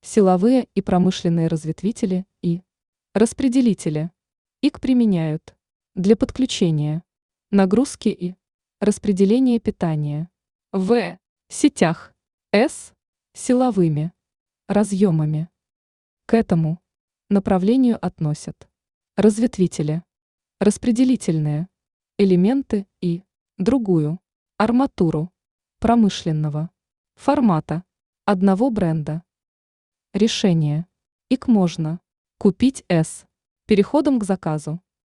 Силовые и промышленные разветвители и распределители. ИК применяют для подключения, нагрузки и распределения питания в сетях С силовыми разъемами. К этому направлению относят разветвители, распределительные элементы и другую арматуру промышленного формата одного бренда. Решение. ИК можно купить С переходом к заказу.